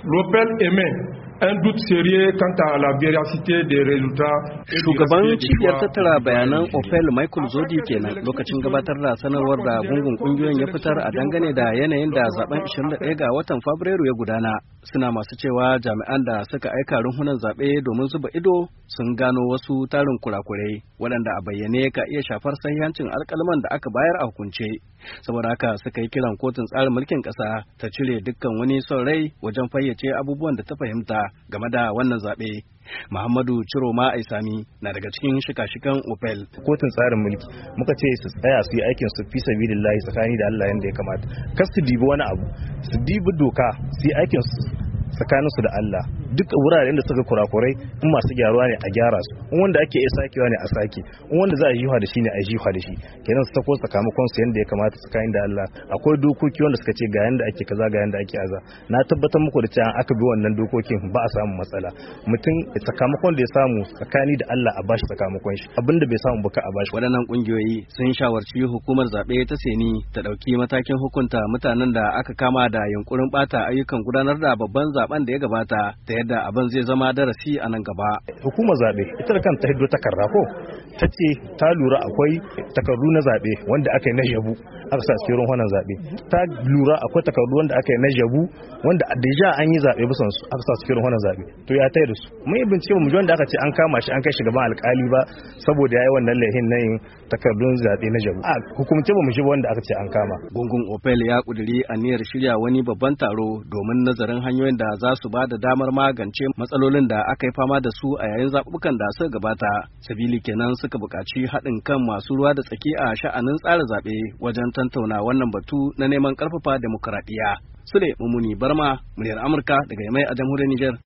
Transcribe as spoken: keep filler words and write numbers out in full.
L'Opel émet un doute sérieux quant à la véracité des résultats. Shugaban cibiyar tattara bayanan Opel Michael Zodi kenan lokacin gabatar da sanarwar da gungun kungiyoyin ya fitar a dangane da yanayin da zaben ishirin da ɗaya ga watan Fabrairu ya gudana. Suna masu cewa jami'an da suka aika runhunan zaɓe domin zuba ido sun gano wasu tarin kurakurai waɗanda a bayyane ka iya shafar sahihancin alƙalman da aka bayar a hukunce. Saboda haka suka yi kiran kotun tsarin mulkin ƙasa ta cire dukkan wani son rai wajen fayyace abubuwan da ta fahimta game da wannan zaɓe. Muhammadu Ciroma Aisami na daga cikin shika-shikan Opel. Kotun tsarin mulki muka ce su tsaya su yi aikin su fi sabilillahi tsakani da Allah yanda ya kamata. Kar su dibi wani abu, su dibi doka, su yi aikin su tsakanin su da Allah. Duk wuraren da suka kurakurai in masu gyaruwa ne a gyara su, in wanda ake iya sakewa ne a sake, in wanda za a jiwa da shi ne a jiwa da shi. Kenan su tako sakamakon su yanda ya kamata tsakanin da Allah. Akwai dokoki wanda suka ce ga yanda ake kaza ga yanda ake aza. Na tabbatar muku da cewa aka bi wannan dokokin ba a samu matsala. Mutum sakamakon da ya samu tsakani da Allah a bashi sakamakon shi, abinda bai samu baka a bashi. Waɗannan ƙungiyoyi sun shawarci hukumar zaɓe ta Seni ta ɗauki matakin hukunta mutanen da aka kama da yunkurin ɓata ayyukan gudanar da babban zaben da ya gabata, ta yadda abin zai zama darasi a nan gaba. Hukumar zaɓe ita da kanta hiddo takarda ko ta ce ta lura akwai takardu na zaɓe wanda aka yi na jabu aka sa cikin wannan zaɓe. Ta lura akwai takardu wanda aka yi na jabu wanda deja an yi zaɓe bisan su aka sa cikin wannan zaɓe. To ya tayar da su. Mun yi bincike mu ji wanda aka ce an kama shi an kai shi gaban alƙali ba saboda yayi wannan laihin na yin takardun zaɓe na jabu. A hukumce ba mu shi wanda aka ce an kama. Gungun Opel ya kuduri aniyar shirya wani babban taro domin nazarin hanyoyin da za su ba da damar magance matsalolin da aka yi fama da su a yayin zaɓuɓɓukan da suka gabata. Sabili kenan suka buƙaci haɗin kan masu ruwa da tsaki a sha'anin tsara zaɓe wajen tantauna wannan batu na neman ƙarfafa demokuraɗiyya. Sule Mumuni Barma, muryar Amurka daga Yamai a jamhuriyar Nijar.